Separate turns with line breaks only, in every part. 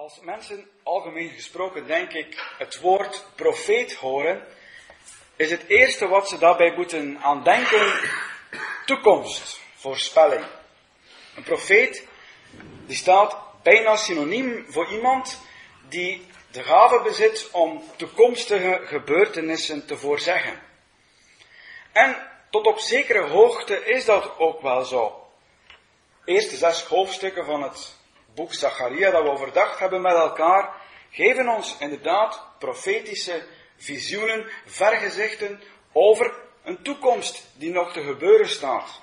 Als mensen algemeen gesproken, denk ik, het woord profeet horen, is het eerste wat ze daarbij moeten aan denken toekomst, voorspelling. Een profeet, die staat bijna synoniem voor iemand die de gave bezit om toekomstige gebeurtenissen te voorzeggen. En tot op zekere hoogte is dat ook wel zo. Eerste 6 hoofdstukken van het boek Zacharia dat we overdacht hebben met elkaar, geven ons inderdaad profetische visioenen, vergezichten over een toekomst die nog te gebeuren staat.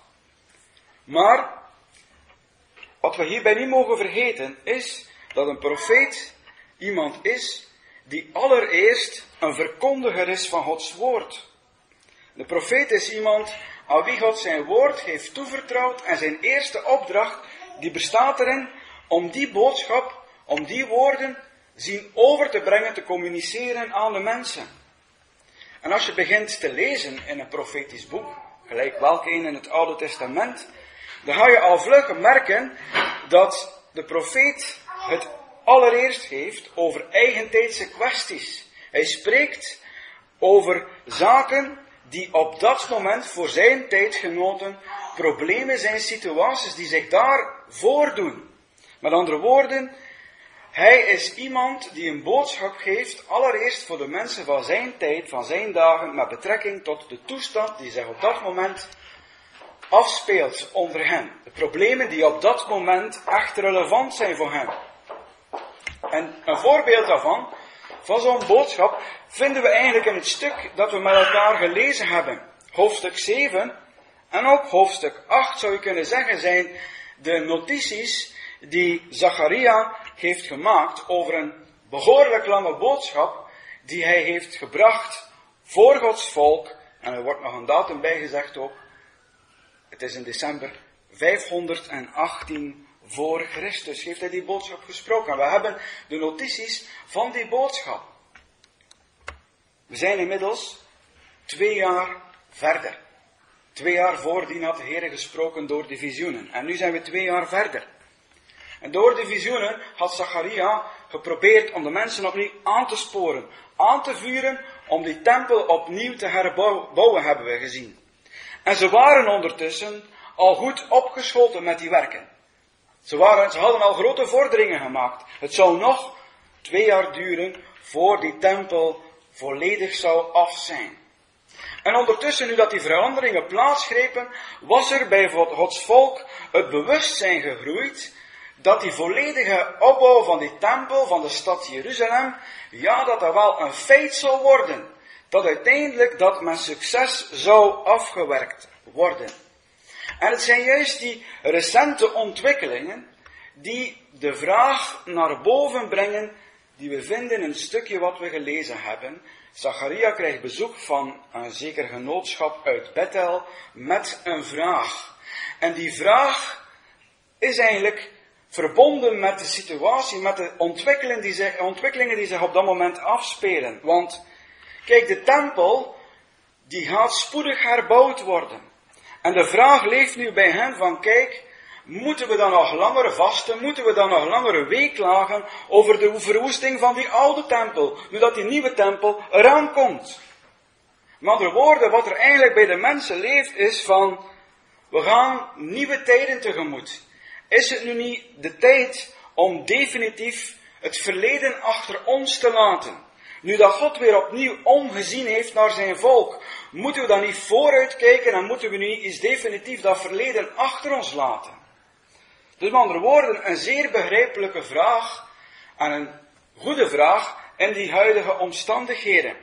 Maar, wat we hierbij niet mogen vergeten, is dat een profeet iemand is die allereerst een verkondiger is van Gods woord. De profeet is iemand aan wie God zijn woord heeft toevertrouwd en zijn eerste opdracht, die bestaat erin om die boodschap, om die woorden zien over te brengen, te communiceren aan de mensen. En als je begint te lezen in een profetisch boek, gelijk welke een in het Oude Testament, dan ga je al vlug merken dat de profeet het allereerst heeft over eigentijdse kwesties. Hij spreekt over zaken die op dat moment voor zijn tijdgenoten problemen zijn, situaties die zich daar voordoen. Met andere woorden, hij is iemand die een boodschap geeft, allereerst voor de mensen van zijn tijd, van zijn dagen, met betrekking tot de toestand die zich op dat moment afspeelt onder hen. De problemen die op dat moment echt relevant zijn voor hen. En een voorbeeld daarvan, van zo'n boodschap, vinden we eigenlijk in het stuk dat we met elkaar gelezen hebben. Hoofdstuk 7 en ook hoofdstuk 8 zou je kunnen zeggen zijn de notities die Zacharia heeft gemaakt over een behoorlijk lange boodschap die hij heeft gebracht voor Gods volk. En er wordt nog een datum bijgezegd ook. Het is in december 518 voor Christus heeft hij die boodschap gesproken. En we hebben de notities van die boodschap. We zijn inmiddels 2 jaar verder. 2 jaar voordien had de Heer gesproken door de visioenen. En nu zijn we 2 jaar verder. En door de visioenen had Zacharia geprobeerd om de mensen opnieuw aan te sporen, aan te vuren, om die tempel opnieuw te herbouwen, hebben we gezien. En ze waren ondertussen al goed opgeschoten met die werken. Ze hadden al grote vorderingen gemaakt. Het zou nog 2 jaar duren voor die tempel volledig zou af zijn. En ondertussen, nu dat die veranderingen plaatsgrepen, was er bij Gods volk het bewustzijn gegroeid dat die volledige opbouw van die tempel, van de stad Jeruzalem, ja, dat wel een feit zou worden. Dat uiteindelijk dat met succes zou afgewerkt worden. En het zijn juist die recente ontwikkelingen die de vraag naar boven brengen, die we vinden in een stukje wat we gelezen hebben. Zacharia krijgt bezoek van een zeker genootschap uit Bethel met een vraag. En die vraag is eigenlijk verbonden met de situatie, met de ontwikkelingen die zich op dat moment afspelen. Want, kijk, de tempel, die gaat spoedig herbouwd worden. En de vraag leeft nu bij hen van, kijk, moeten we dan nog langer vasten, moeten we dan nog langer weeklagen over de verwoesting van die oude tempel, nu dat die nieuwe tempel eraan komt. Met andere woorden, wat er eigenlijk bij de mensen leeft, is van, we gaan nieuwe tijden tegemoet. Is het nu niet de tijd om definitief het verleden achter ons te laten? Nu dat God weer opnieuw omgezien heeft naar zijn volk, moeten we dan niet vooruitkijken en moeten we nu eens definitief dat verleden achter ons laten? Dus met andere woorden, een zeer begrijpelijke vraag en een goede vraag in die huidige omstandigheden.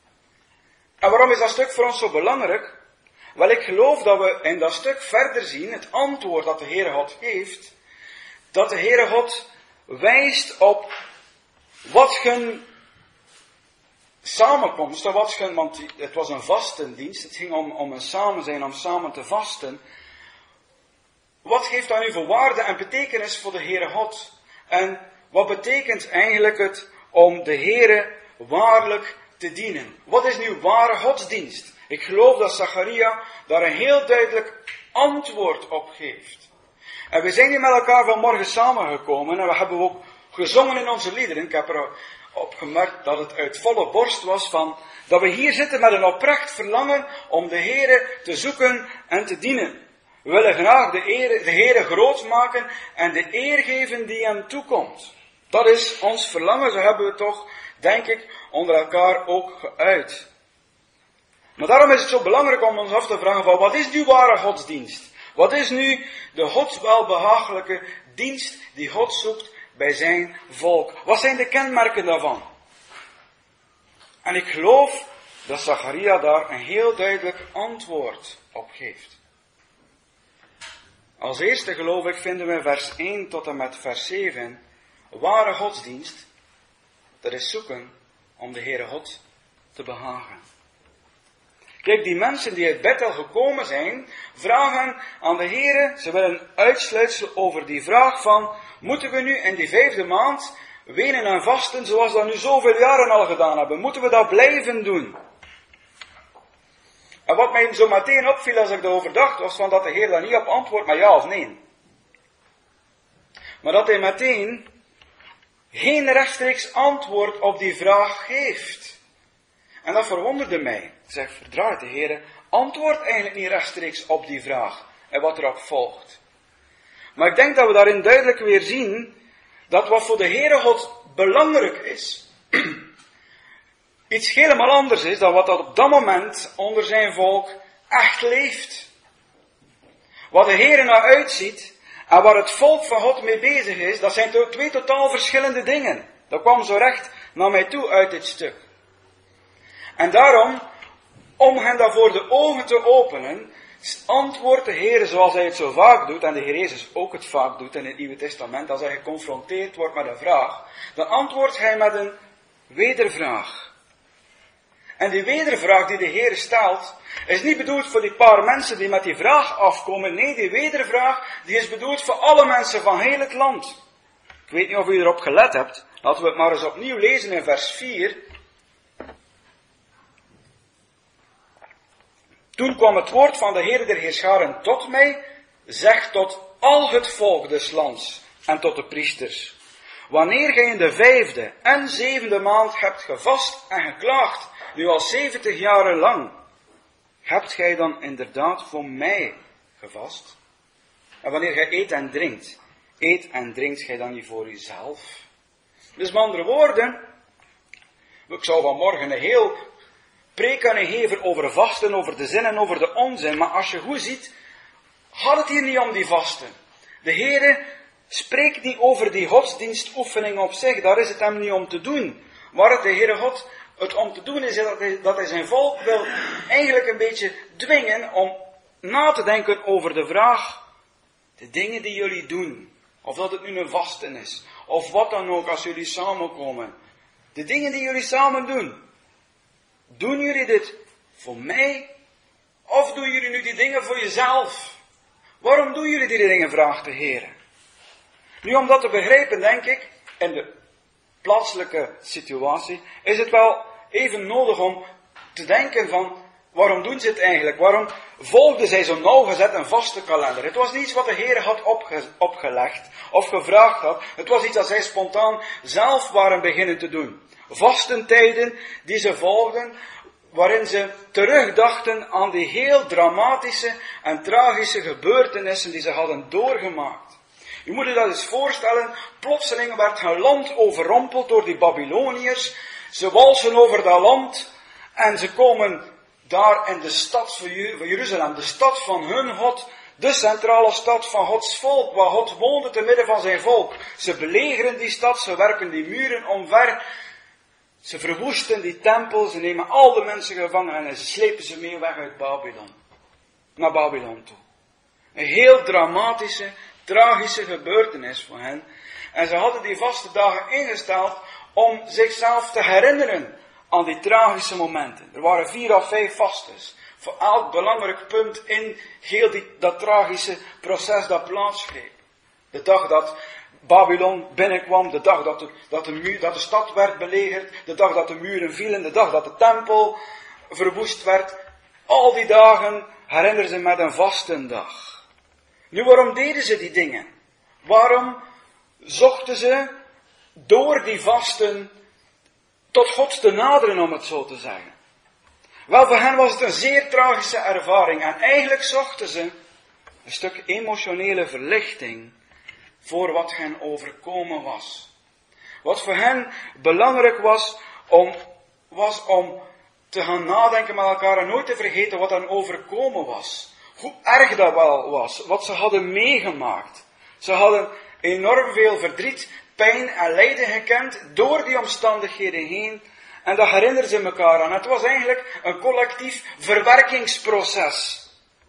En waarom is dat stuk voor ons zo belangrijk? Wel, ik geloof dat we in dat stuk verder zien, het antwoord dat de Heere God geeft, dat de Heere God wijst op wat hun samenkomst, want het was een vastendienst, het ging om een samen zijn, om samen te vasten. Wat heeft dat nu voor waarde en betekenis voor de Heere God? En wat betekent eigenlijk het om de Heere waarlijk te dienen? Wat is nu ware godsdienst? Ik geloof dat Zacharia daar een heel duidelijk antwoord op geeft. En we zijn hier met elkaar vanmorgen samengekomen en we hebben ook gezongen in onze liederen. Ik heb er opgemerkt dat het uit volle borst was dat we hier zitten met een oprecht verlangen om de Heere te zoeken en te dienen. We willen graag de Heere groot maken en de eer geven die hem toekomt. Dat is ons verlangen, zo hebben we toch, denk ik, onder elkaar ook geuit. Maar daarom is het zo belangrijk om ons af te vragen van wat is nu ware godsdienst? Wat is nu de God welbehagelijke dienst die God zoekt bij zijn volk? Wat zijn de kenmerken daarvan? En ik geloof dat Zacharia daar een heel duidelijk antwoord op geeft. Als eerste geloof ik vinden we vers 1 tot en met vers 7. Ware godsdienst, dat is zoeken om de Heere God te behagen. Kijk, die mensen die uit Bethel gekomen zijn, vragen aan de Heere, ze willen uitsluitsel over die vraag van, moeten we nu in die 5e maand wenen en vasten zoals we dat nu zoveel jaren al gedaan hebben? Moeten we dat blijven doen? En wat mij zo meteen opviel als ik erover dacht, was van dat de Heer daar niet op antwoordt met ja of nee. Maar dat hij meteen geen rechtstreeks antwoord op die vraag geeft. En dat verwonderde mij. Ik zeg, verdraait de Heer, antwoordt eigenlijk niet rechtstreeks op die vraag en wat erop volgt. Maar ik denk dat we daarin duidelijk weer zien dat wat voor de Heere God belangrijk is, iets helemaal anders is dan wat dat op dat moment onder zijn volk echt leeft. Wat de Heere naar uitziet en waar het volk van God mee bezig is, dat zijn twee totaal verschillende dingen. Dat kwam zo recht naar mij toe uit dit stuk. En daarom, om hen daarvoor de ogen te openen, antwoordt de Heer zoals hij het zo vaak doet, en de Heer Jezus ook het vaak doet in het Nieuwe Testament, als hij geconfronteerd wordt met een vraag, dan antwoordt hij met een wedervraag. En die wedervraag die de Heer stelt, is niet bedoeld voor die paar mensen die met die vraag afkomen. Nee, die wedervraag, die is bedoeld voor alle mensen van heel het land. Ik weet niet of u erop gelet hebt. Laten we het maar eens opnieuw lezen in vers 4. Toen kwam het woord van de Heer der Heerscharen tot mij, zeg tot al het volk des lands en tot de priesters. Wanneer gij in de 5e en 7e maand hebt gevast en geklaagd, nu al 70 jaren lang, hebt gij dan inderdaad voor mij gevast? En wanneer gij eet en drinkt gij dan niet voor uzelf? Dus met andere woorden, ik zou vanmorgen een heel preek kunnen geven over vasten, over de zin en over de onzin, maar als je goed ziet, gaat het hier niet om die vasten. De Heere spreekt niet over die godsdienstoefening op zich, daar is het hem niet om te doen. Waar het de Heere God het om te doen is, dat hij zijn volk wil eigenlijk een beetje dwingen om na te denken over de vraag, de dingen die jullie doen, of dat het nu een vasten is, of wat dan ook als jullie samenkomen. De dingen die jullie samen doen. Doen jullie dit voor mij? Of doen jullie nu die dingen voor jezelf? Waarom doen jullie die dingen, vraagt de Heer. Nu, om dat te begrijpen, denk ik, in de plaatselijke situatie, is het wel even nodig om te denken van, waarom doen ze het eigenlijk? Waarom volgden zij zo nauwgezet een vaste kalender? Het was niet iets wat de Heer had opgelegd of gevraagd had. Het was iets dat zij spontaan zelf waren beginnen te doen. Vastentijden die ze volgden, waarin ze terugdachten aan die heel dramatische en tragische gebeurtenissen die ze hadden doorgemaakt. U moet u dat eens voorstellen, plotseling werd hun land overrompeld door die Babyloniërs. Ze walsen over dat land en ze komen daar in de stad van Jeruzalem, de stad van hun God, de centrale stad van Gods volk, waar God woonde te midden van zijn volk. Ze belegeren die stad, ze werpen die muren omver, ze verwoesten die tempel, ze nemen al de mensen gevangen en ze slepen ze mee weg uit Babylon, naar Babylon toe. Een heel dramatische, tragische gebeurtenis voor hen. En ze hadden die vaste dagen ingesteld om zichzelf te herinneren aan die tragische momenten. Er waren 4 of 5 vastes. Voor elk belangrijk punt in heel dat tragische proces dat plaatsgreep. De dag dat Babylon binnenkwam, de dag dat de stad werd belegerd, de dag dat de muren vielen, de dag dat de tempel verwoest werd. Al die dagen herinneren ze met een vastendag. Nu, waarom deden ze die dingen? Waarom zochten ze door die vasten tot God te naderen, om het zo te zeggen. Wel, voor hen was het een zeer tragische ervaring. En eigenlijk zochten ze een stuk emotionele verlichting voor wat hen overkomen was. Wat voor hen belangrijk was om te gaan nadenken met elkaar en nooit te vergeten wat hen overkomen was. Hoe erg dat wel was, wat ze hadden meegemaakt. Ze hadden enorm veel verdriet, pijn en lijden gekend door die omstandigheden heen. En dat herinnerden ze elkaar aan. Het was eigenlijk een collectief verwerkingsproces.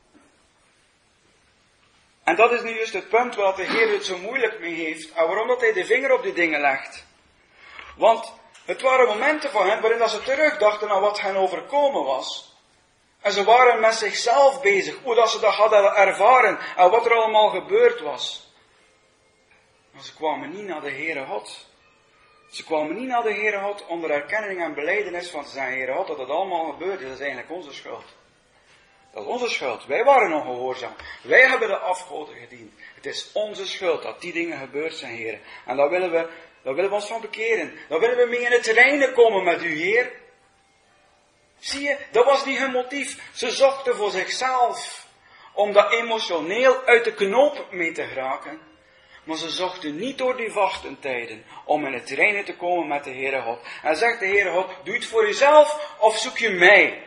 En dat is nu juist het punt waar de Heer het zo moeilijk mee heeft. En waarom dat hij de vinger op die dingen legt. Want het waren momenten van hen waarin ze terugdachten aan wat hen overkomen was. En ze waren met zichzelf bezig. Hoe dat ze dat hadden ervaren. En wat er allemaal gebeurd was. Maar ze kwamen niet naar de Heere God. Ze kwamen niet naar de Heere God onder erkenning en belijdenis van te zeggen, Heere God, dat het allemaal gebeurd is, dat is eigenlijk onze schuld. Dat is onze schuld. Wij waren ongehoorzaam. Wij hebben de afgoden gediend. Het is onze schuld dat die dingen gebeurd zijn, Heer. En daar willen we ons van bekeren. Daar willen we mee in het reine komen met u, Heer. Zie je, dat was niet hun motief. Ze zochten voor zichzelf om dat emotioneel uit de knoop mee te geraken. Maar ze zochten niet door die vastentijden om in het reine te komen met de Heere God. En zegt de Heere God, doe het voor jezelf of zoek je mij?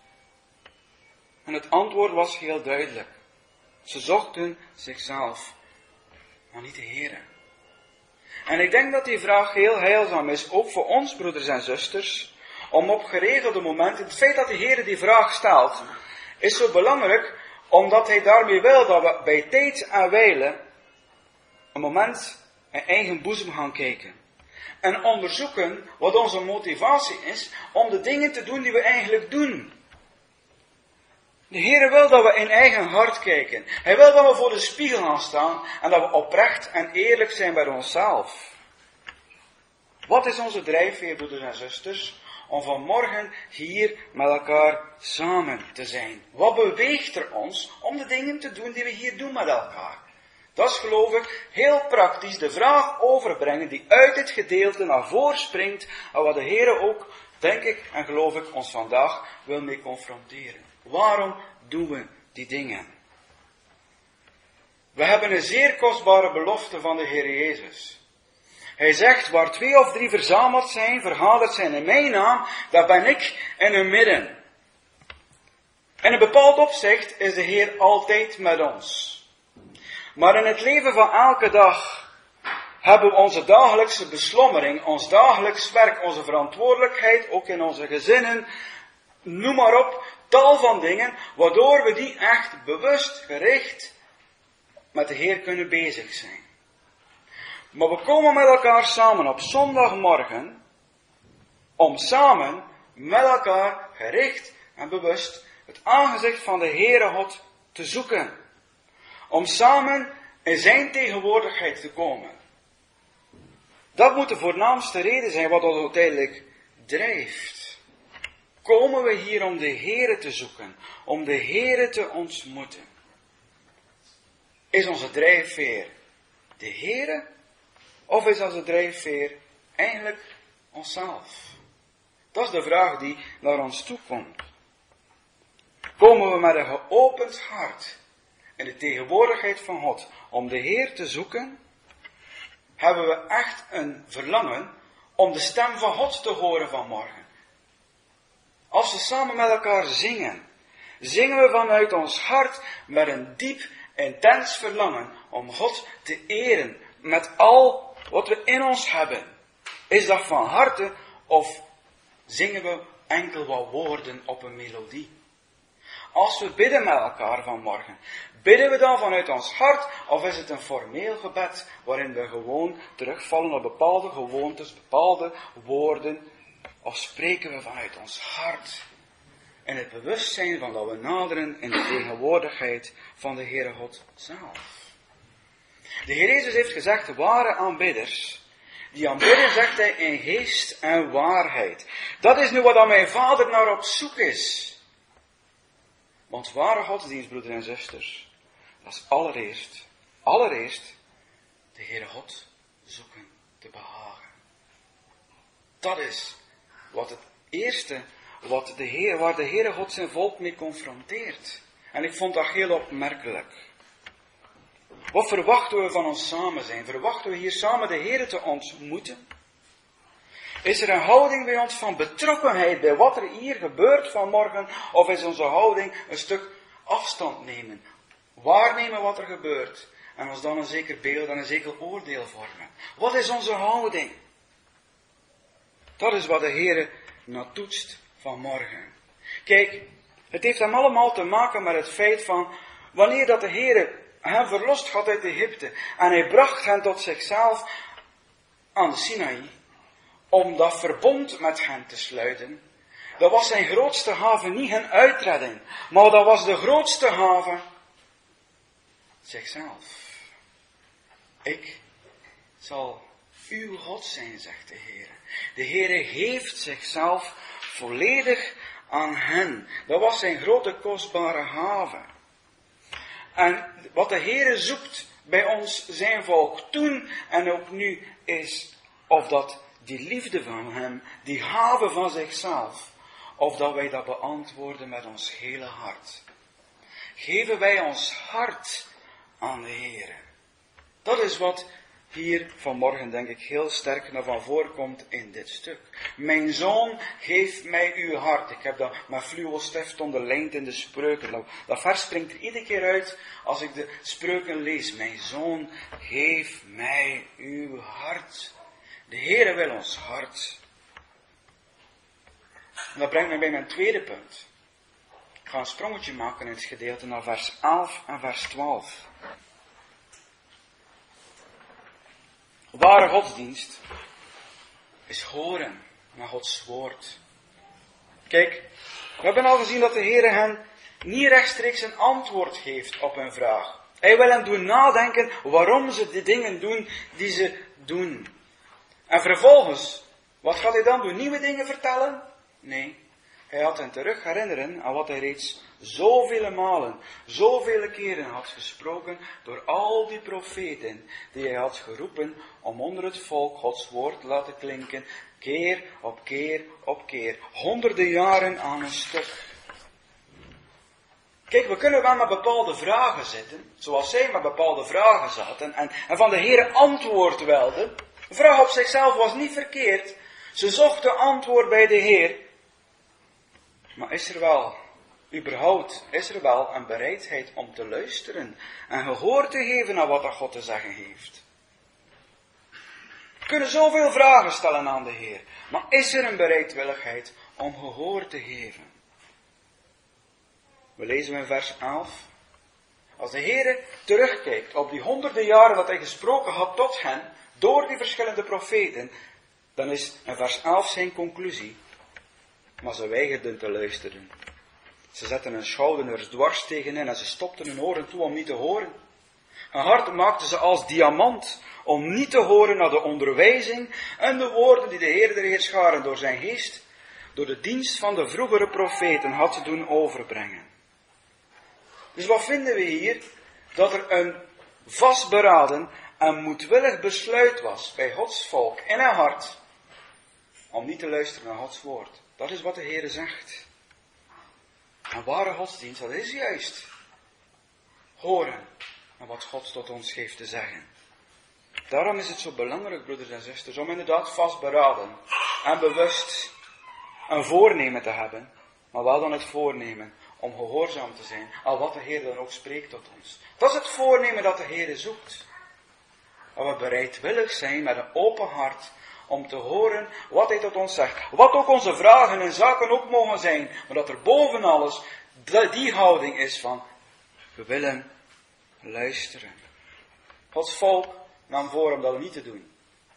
En het antwoord was heel duidelijk. Ze zochten zichzelf, maar niet de Heere. En ik denk dat die vraag heel heilzaam is, ook voor ons, broeders en zusters, om op geregelde momenten, het feit dat de Heere die vraag stelt, is zo belangrijk, omdat hij daarmee wil dat we bij tijd en wijle een moment in eigen boezem gaan kijken. En onderzoeken wat onze motivatie is om de dingen te doen die we eigenlijk doen. De Heere wil dat we in eigen hart kijken. Hij wil dat we voor de spiegel gaan staan en dat we oprecht en eerlijk zijn bij onszelf. Wat is onze drijfveer, broeders en zusters, om vanmorgen hier met elkaar samen te zijn? Wat beweegt er ons om de dingen te doen die we hier doen met elkaar? Dat is, geloof ik, heel praktisch de vraag overbrengen die uit dit gedeelte naar voren springt en wat de Heere ook, denk ik en geloof ik, ons vandaag wil mee confronteren. Waarom doen we die dingen? We hebben een zeer kostbare belofte van de Heer Jezus. Hij zegt, waar 2 of 3 verzameld zijn, vergaderd zijn in mijn naam, daar ben ik in hun midden. In een bepaald opzicht is de Heer altijd met ons. Maar in het leven van elke dag hebben we onze dagelijkse beslommering, ons dagelijks werk, onze verantwoordelijkheid, ook in onze gezinnen, noem maar op, tal van dingen, waardoor we die echt bewust, gericht met de Heer kunnen bezig zijn. Maar we komen met elkaar samen op zondagmorgen, om samen met elkaar gericht en bewust het aangezicht van de Heere God te zoeken. Om samen in zijn tegenwoordigheid te komen. Dat moet de voornaamste reden zijn wat ons uiteindelijk drijft. Komen we hier om de Heere te zoeken, om de Heere te ontmoeten? Is onze drijfveer de Heere? Of is onze drijfveer eigenlijk onszelf? Dat is de vraag die naar ons toe komt. Komen we met een geopend hart in de tegenwoordigheid van God om de Heer te zoeken? Hebben we echt een verlangen om de stem van God te horen vanmorgen? Als we samen met elkaar zingen, zingen we vanuit ons hart met een diep, intens verlangen om God te eren met al wat we in ons hebben. Is dat van harte of zingen we enkel wat woorden op een melodie? Als we bidden met elkaar vanmorgen, bidden we dan vanuit ons hart of is het een formeel gebed waarin we gewoon terugvallen op bepaalde gewoontes, bepaalde woorden, of spreken we vanuit ons hart in het bewustzijn van dat we naderen in de tegenwoordigheid van de Heere God zelf. De Heer Jezus heeft gezegd, ware aanbidders, die aanbidden, zegt hij, in geest en waarheid. Dat is nu wat aan mijn Vader naar op zoek is. Want ware godsdienst, broeders en zusters, dat is allereerst de Heere God zoeken te behagen. Dat is wat het eerste, waar de Heere God zijn volk mee confronteert. En ik vond dat heel opmerkelijk. Wat verwachten we van ons samen zijn? Verwachten we hier samen de Heere te ontmoeten? Is er een houding bij ons van betrokkenheid bij wat er hier gebeurt vanmorgen? Of is onze houding een stuk afstand nemen? Waarnemen wat er gebeurt. En ons dan een zeker beeld en een zeker oordeel vormen. Wat is onze houding? Dat is wat de Heere naar toetst vanmorgen. Kijk, het heeft hem allemaal te maken met het feit van, wanneer dat de Heere hen verlost had uit Egypte, en hij bracht hen tot zichzelf aan de Sinaï, om dat verbond met hen te sluiten, dat was zijn grootste haven niet hun uitredding, maar dat was de grootste haven zichzelf. Ik zal uw God zijn, zegt de Heer. De Heer heeft zichzelf volledig aan hen. Dat was zijn grote kostbare haven. En wat de Heer zoekt bij ons, zijn volk, toen en ook nu, is of dat die liefde van hem, die haven van zichzelf, of dat wij dat beantwoorden met ons hele hart. Geven wij ons hart aan de Heer. Dat is wat hier vanmorgen, denk ik, heel sterk naar van voorkomt in dit stuk. Mijn zoon, geef mij uw hart. Ik heb dat met fluostift onderlijnd in de spreuken. Dat vers springt er iedere keer uit als ik de spreuken lees. Mijn zoon, geef mij uw hart. De Heere wil ons hart. En dat brengt mij bij mijn tweede punt. Ik ga een sprongetje maken in het gedeelte naar vers 11 en vers 12. Ware godsdienst is horen naar Gods woord. Kijk, we hebben al gezien dat de Heere hen niet rechtstreeks een antwoord geeft op hun vraag. Hij wil hen doen nadenken waarom ze de dingen doen die ze doen. En vervolgens, wat gaat hij dan doen? Nieuwe dingen vertellen? Nee. Hij had hen terug herinneren aan wat hij reeds zoveel malen, zoveel keren had gesproken door al die profeten die hij had geroepen om onder het volk Gods woord te laten klinken, keer op keer op keer, honderden jaren aan een stuk. Kijk, we kunnen wel met bepaalde vragen zitten, zoals zij met bepaalde vragen zaten en van de Heere antwoord welden. De vraag op zichzelf was niet verkeerd. Ze zochten antwoord bij de Heer. Maar is er wel een bereidheid om te luisteren en gehoor te geven aan wat dat God te zeggen heeft? We kunnen zoveel vragen stellen aan de Heer, maar is er een bereidwilligheid om gehoor te geven? We lezen in vers 11. Als de Heer terugkijkt op die honderden jaren dat hij gesproken had tot hen, door die verschillende profeten, dan is in vers 11 zijn conclusie. Maar ze weigerden te luisteren. Ze zetten hun schouders dwars tegenin en ze stopten hun oren toe om niet te horen. Hun hart maakten ze als diamant om niet te horen naar de onderwijzing en de woorden die de Heer der Heerscharen door zijn geest, door de dienst van de vroegere profeten had te doen overbrengen. Dus wat vinden we hier? Dat er een vastberaden en moedwillig besluit was bij Gods volk in haar hart om niet te luisteren naar Gods woord. Dat is wat de Heer zegt. En ware godsdienst, dat is juist horen naar wat God tot ons heeft te zeggen. Daarom is het zo belangrijk, broeders en zusters, om inderdaad vastberaden en bewust een voornemen te hebben, maar wel dan het voornemen om gehoorzaam te zijn aan wat de Heer dan ook spreekt tot ons. Dat is het voornemen dat de Heer zoekt. Dat we bereidwillig zijn met een open hart om te horen wat hij tot ons zegt. Wat ook onze vragen en zaken ook mogen zijn. Maar dat er boven alles die houding is van, we willen luisteren. Gods volk nam voor om dat niet te doen.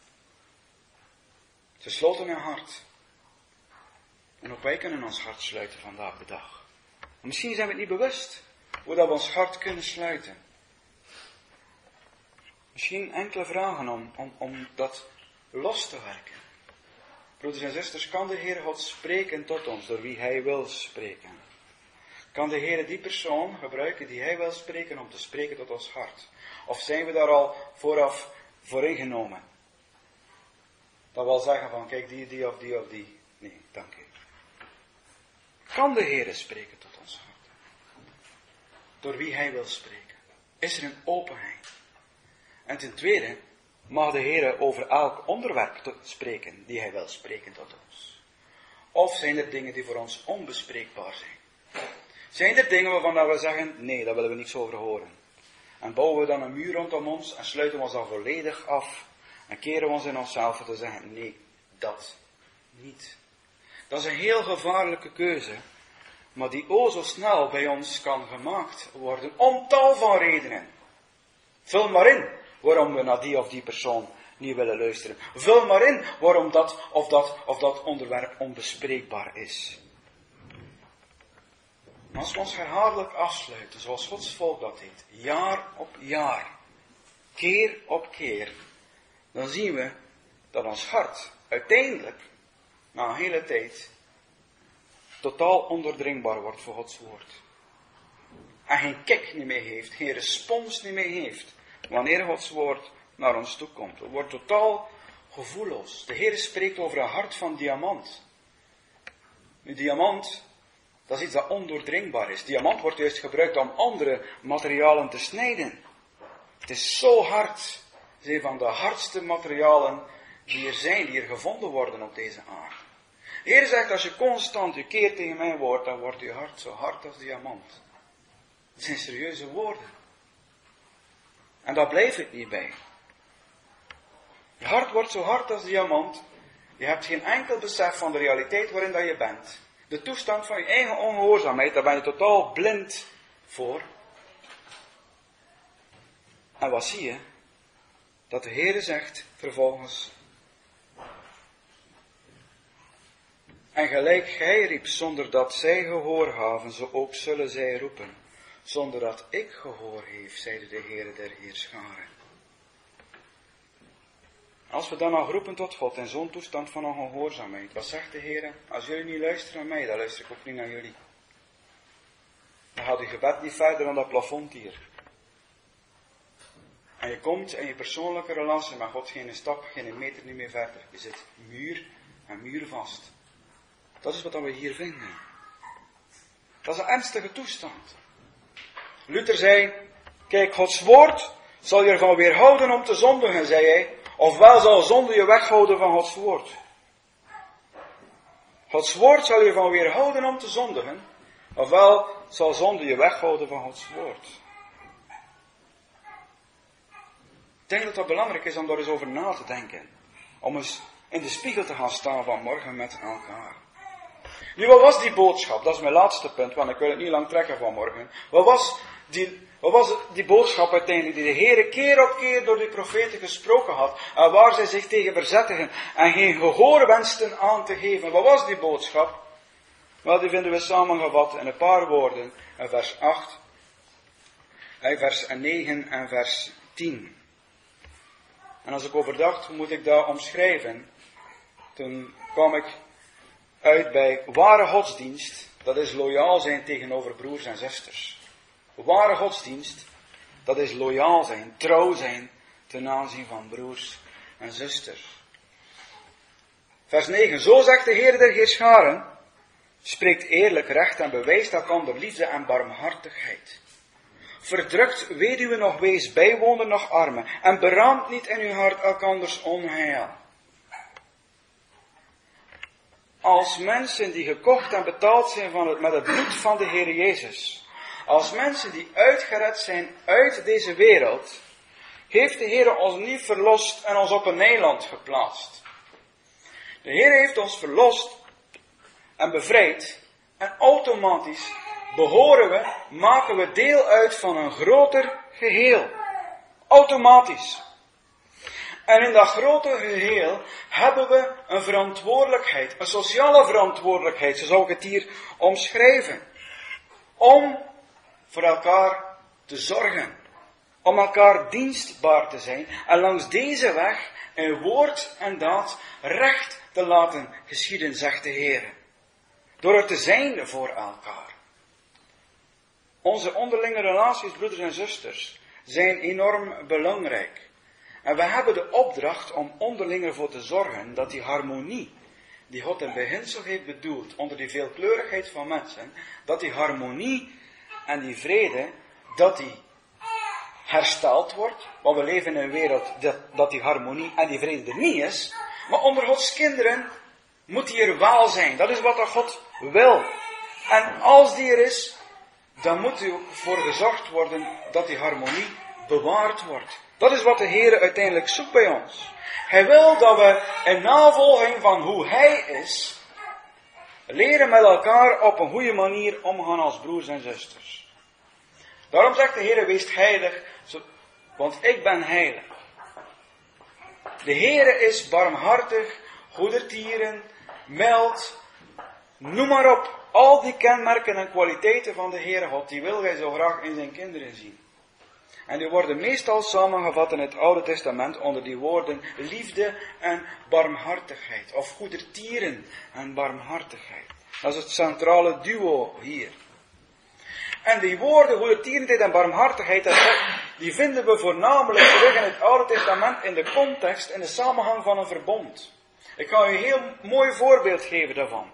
Ze sloten hun hart. En ook wij kunnen ons hart sluiten vandaag de dag. Maar misschien zijn we het niet bewust hoe dat we ons hart kunnen sluiten. Misschien enkele vragen om dat los te werken. Broeders en zusters, kan de Heer God spreken tot ons door wie Hij wil spreken? Kan de Heer die persoon gebruiken die Hij wil spreken om te spreken tot ons hart? Of zijn we daar al vooraf voor ingenomen? Dat wil zeggen van, kijk, die of die of die. Nee, dank u. Kan de Heere spreken tot ons hart? Door wie hij wil spreken. Is er een openheid? En ten tweede, mag de Heere over elk onderwerp spreken die hij wil spreken tot ons? Of zijn er dingen die voor ons onbespreekbaar zijn? Zijn er dingen waarvan we zeggen, nee, daar willen we niets over horen? En bouwen we dan een muur rondom ons en sluiten we ons dan volledig af en keren we ons in onszelf om te zeggen, nee, dat niet. Dat is een heel gevaarlijke keuze, maar die zo snel bij ons kan gemaakt worden, om tal van redenen. Vul maar in waarom we naar die of die persoon niet willen luisteren. Vul maar in waarom dat of dat onderwerp onbespreekbaar is. Maar als we ons herhaaldelijk afsluiten, zoals Gods volk dat deed, jaar op jaar, keer op keer, dan zien we dat ons hart uiteindelijk, na een hele tijd, totaal ondoordringbaar wordt voor Gods woord. En geen kick niet meer heeft, geen respons niet meer heeft, wanneer Gods woord naar ons toe komt. We worden totaal gevoelloos. De Heer spreekt over een hart van diamant. Nu, diamant, dat is iets dat ondoordringbaar is. Diamant wordt juist gebruikt om andere materialen te snijden. Het is zo hard. Het is een van de hardste materialen die er zijn, die er gevonden worden op deze aarde. De Heer zegt, als je constant je keert tegen mijn woord, dan wordt je hart zo hard als diamant. Het zijn serieuze woorden. En daar blijft het niet bij. Je hart wordt zo hard als diamant. Je hebt geen enkel besef van de realiteit waarin dat je bent. De toestand van je eigen ongehoorzaamheid, daar ben je totaal blind voor. En wat zie je? Dat de Heere zegt vervolgens. En gelijk gij riep, zonder dat zij gehoor gaven, zo ook zullen zij roepen. Zonder dat ik gehoor heeft, zeide de Heere der Heerscharen. Als we dan nog roepen tot God in zo'n toestand van ongehoorzaamheid, wat zegt de Heer? Als jullie niet luisteren naar mij, dan luister ik ook niet naar jullie. Dan gaat uw gebed niet verder dan dat plafond hier. En je komt in je persoonlijke relatie met God geen stap, geen meter niet meer verder. Je zit muur en muur vast. Dat is wat we hier vinden. Dat is een ernstige toestand. Luther zei, kijk, Gods woord zal je ervan weerhouden om te zondigen, zei hij. Ofwel zal zonde je weghouden van Gods woord. Gods woord zal je ervan weerhouden om te zondigen. Ofwel zal zonde je weghouden van Gods woord. Ik denk dat dat belangrijk is om daar eens over na te denken. Om eens in de spiegel te gaan staan vanmorgen met elkaar. Nu, wat was die boodschap? Dat is mijn laatste punt, want ik wil het niet lang trekken vanmorgen. Wat was die boodschap uiteindelijk die de Heere keer op keer door die profeten gesproken had, en waar zij zich tegen verzettigen en geen gehoor wensten aan te geven? Wat was die boodschap? Wel, die vinden we samengevat in een paar woorden, in vers 8, vers 9 en vers 10. En als ik overdacht, hoe moet ik dat omschrijven? Toen kwam ik uit bij ware godsdienst, dat is loyaal zijn tegenover broers en zusters. Ware godsdienst, dat is loyaal zijn, trouw zijn ten aanzien van broers en zusters. Vers 9, zo zegt de Heer der Heerscharen, spreekt eerlijk recht en bewijst elkander liefde en barmhartigheid. Verdrukt weduwe nog wees, bijwoner nog armen, en beraamt niet in uw hart elkanders onheil. Als mensen die gekocht en betaald zijn met het bloed van de Heer Jezus, als mensen die uitgered zijn uit deze wereld, heeft de Heer ons niet verlost en ons op een eiland geplaatst. De Heer heeft ons verlost en bevrijd en automatisch maken we deel uit van een groter geheel. Automatisch. En in dat grote geheel hebben we een verantwoordelijkheid, een sociale verantwoordelijkheid, zo zou ik het hier omschrijven. Om voor elkaar te zorgen. Om elkaar dienstbaar te zijn en langs deze weg in woord en daad recht te laten geschieden, zegt de Heer. Door er te zijn voor elkaar. Onze onderlinge relaties, broeders en zusters, zijn enorm belangrijk. En we hebben de opdracht om onderling ervoor te zorgen dat die harmonie, die God in beginsel heeft bedoeld, onder die veelkleurigheid van mensen, dat die harmonie en die vrede, dat die hersteld wordt. Want we leven in een wereld dat die harmonie en die vrede er niet is. Maar onder Gods kinderen moet die er wel zijn. Dat is wat God wil. En als die er is, dan moet er voor gezorgd worden dat die harmonie bewaard wordt. Dat is wat de Heer uiteindelijk zoekt bij ons. Hij wil dat we in navolging van hoe Hij is, leren met elkaar op een goede manier omgaan als broers en zusters. Daarom zegt de Heer, wees heilig, want ik ben heilig. De Heer is barmhartig, goedertieren, mild, noem maar op. Al die kenmerken en kwaliteiten van de Heere God, die wil Hij zo graag in zijn kinderen zien. En die worden meestal samengevat in het Oude Testament onder die woorden liefde en barmhartigheid. Of goedertieren en barmhartigheid. Dat is het centrale duo hier. En die woorden goedertierenheid en barmhartigheid, die vinden we voornamelijk terug in het Oude Testament in de context, in de samenhang van een verbond. Ik ga u een heel mooi voorbeeld geven daarvan.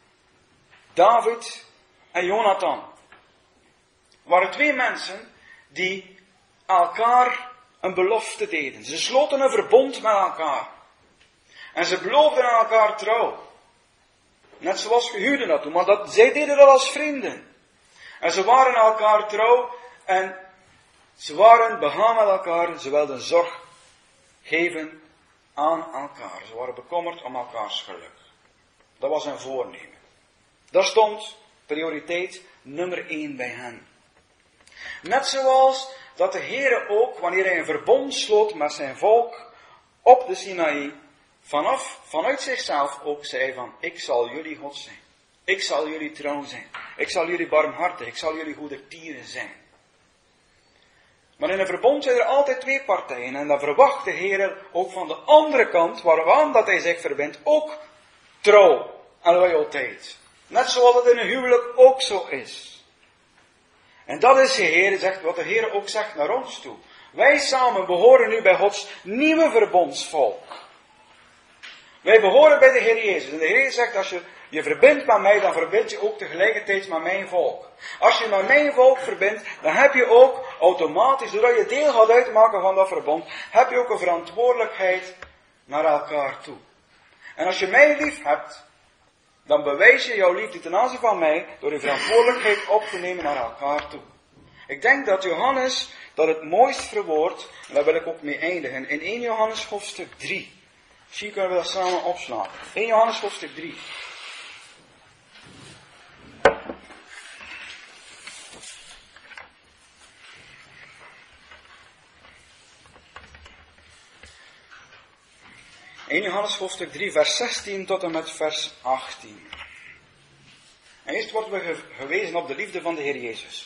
David en Jonathan waren twee mensen die elkaar een belofte deden. Ze sloten een verbond met elkaar. En ze beloofden aan elkaar trouw. Net zoals gehuwden dat doen, maar zij deden dat als vrienden. En ze waren elkaar trouw en ze waren begaan met elkaar. Ze wilden zorg geven aan elkaar. Ze waren bekommerd om elkaars geluk. Dat was hun voornemen. Daar stond prioriteit nummer 1 bij hen. Net zoals dat de Heere ook, wanneer hij een verbond sloot met zijn volk op de Sinaï, vanuit zichzelf ook zei van, ik zal jullie God zijn. Ik zal jullie trouw zijn. Ik zal jullie barmhartig. Ik zal jullie goedertieren zijn. Maar in een verbond zijn er altijd twee partijen. En dan verwacht de Heer ook van de andere kant, waaraan dat hij zich verbindt, ook trouw en loyaliteit. Net zoals het in een huwelijk ook zo is. En dat is de Heer, zegt wat de Heer ook zegt naar ons toe. Wij samen behoren nu bij Gods nieuwe verbondsvolk. Wij behoren bij de Heer Jezus. En de Heer zegt, als je je verbindt met mij, dan verbind je ook tegelijkertijd met mijn volk. Als je met mijn volk verbindt, dan heb je ook automatisch, doordat je deel gaat uitmaken van dat verbond, heb je ook een verantwoordelijkheid naar elkaar toe. En als je mij lief hebt, dan bewijs je jouw liefde ten aanzien van mij door je verantwoordelijkheid op te nemen naar elkaar toe. Ik denk dat Johannes dat het mooist verwoordt, en daar wil ik ook mee eindigen, in 1 Johannes hoofdstuk 3. Misschien kunnen we dat samen opslaan. 1 Johannes hoofdstuk 3. In Johannes hoofdstuk 3, vers 16 tot en met vers 18. En eerst worden we gewezen op de liefde van de Heer Jezus.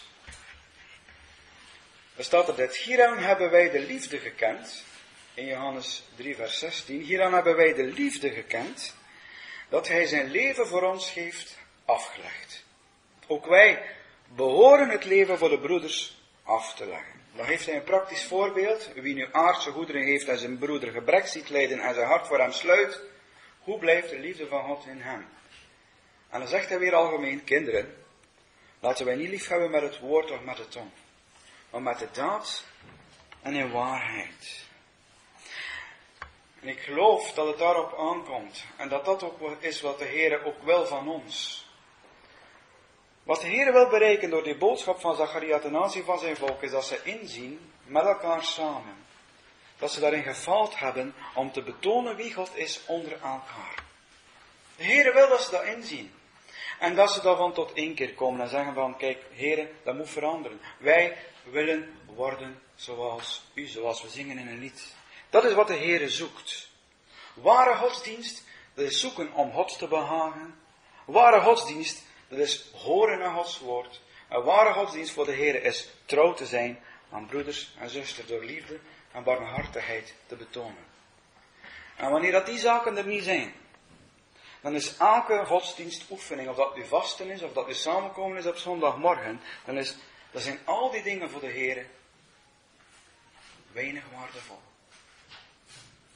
Er staat er dit, hieraan hebben wij de liefde gekend, in Johannes 3, vers 16, hieraan hebben wij de liefde gekend, dat Hij zijn leven voor ons heeft afgelegd. Ook wij behoren het leven voor de broeders af te leggen. Dan heeft hij een praktisch voorbeeld. Wie nu aardse goederen heeft en zijn broeder gebrek ziet lijden en zijn hart voor hem sluit, hoe blijft de liefde van God in hem? En dan zegt hij weer algemeen, kinderen, laten wij niet lief hebben met het woord of met de tong, maar met de daad en in waarheid. En ik geloof dat het daarop aankomt en dat dat ook is wat de Heer ook wil van ons. Wat de Heer wil bereiken door die boodschap van Zacharia ten aanzien van zijn volk, is dat ze inzien, met elkaar samen, dat ze daarin gefaald hebben om te betonen wie God is onder elkaar. De Heer wil dat ze dat inzien. En dat ze daarvan tot één keer komen en zeggen van, kijk, Heer, dat moet veranderen. Wij willen worden zoals u, zoals we zingen in een lied. Dat is wat de Heer zoekt. Ware godsdienst, dat is zoeken om God te behagen. Ware godsdienst, dat is horen naar Gods woord. En ware godsdienst voor de Heer is trouw te zijn aan broeders en zusters door liefde en barmhartigheid te betonen. En wanneer dat die zaken er niet zijn, dan is elke godsdienstoefening, of dat nu vasten is, of dat nu samenkomen is op zondagmorgen, dan zijn al die dingen voor de Heer weinig waardevol.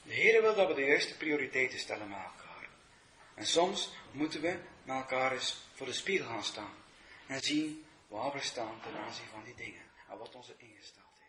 De Heer wil dat we de juiste prioriteiten stellen met elkaar. En soms moeten we met elkaar eens voor de spiegel gaan staan. En zien waar we staan ten aanzien van die dingen. En wat onze ingesteld is.